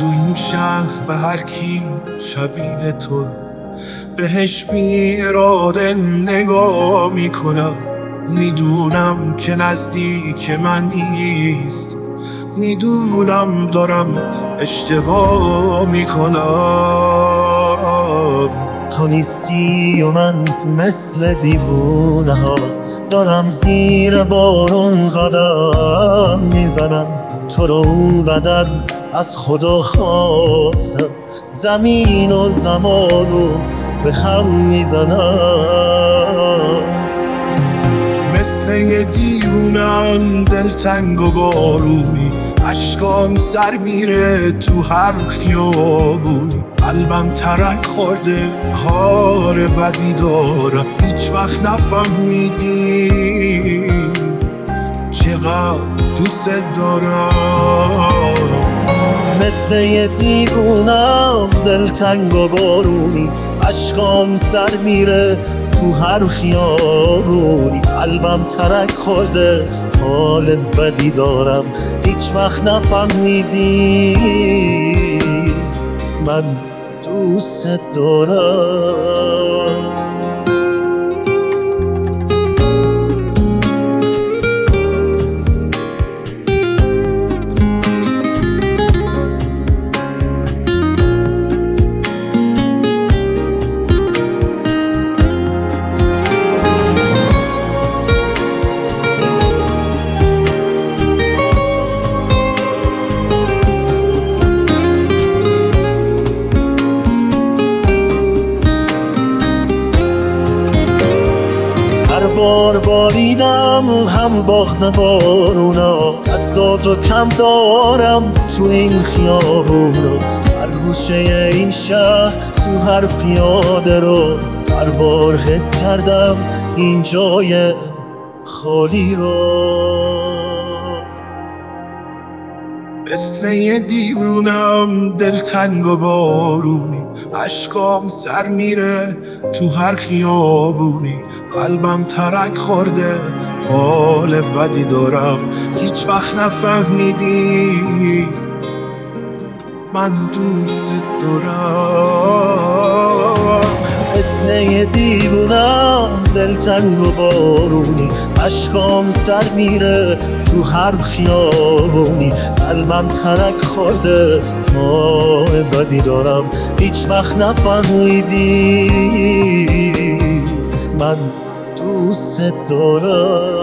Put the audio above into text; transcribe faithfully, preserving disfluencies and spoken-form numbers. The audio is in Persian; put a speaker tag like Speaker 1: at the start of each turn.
Speaker 1: تو این شهر به هر کی شبیه تو بهش بی اراده نگاه میکنم. میدونم که نزدیک من نیست، میدونم دارم اشتباه میکنم.
Speaker 2: تو نیستی و من مثل دیوونه ها دارم زیر بارون قدم میزنم. تو رو اونقدر از خدا خواستم زمین و زمان رو به هم میزنم.
Speaker 1: مثل یه دیوونم دلتنگ و بارونی، اشکام سر میره تو هر خیابونی. قلبم ترک خورده حال بدی دارم، هیچ وقت نفهمیدی چقدر دوست دارم.
Speaker 2: مثل یه دیوونم دلتنگ و بارونی، اشکام سر میره تو هر خیابونی. قلبم ترک خورده حال بدی دارم، هیچ وقت نفهمیدی من دوست دارم. هر بار باریدم هم باغز بارونا، دستاتو کم دارم تو این خیابونا. هر گوشه این شهر تو هر پیاده رو، هر بار حس کردم این جای خالی رو.
Speaker 1: مثل یه دیوونم دلتنگ و بارونی، اشکام سر میره تو هر خیابونی. قلبم ترک خورده حال بدی دارم، هیچ وقت نفهمیدی من دوست دارم.
Speaker 2: مثل یه دیوونم دلتنگ و بارونی، اشکام سر میره تو هر خیابونی. قلبم ترک خورده حال بدی دارم، هیچ وقت نفهمیدی من دوست دارم.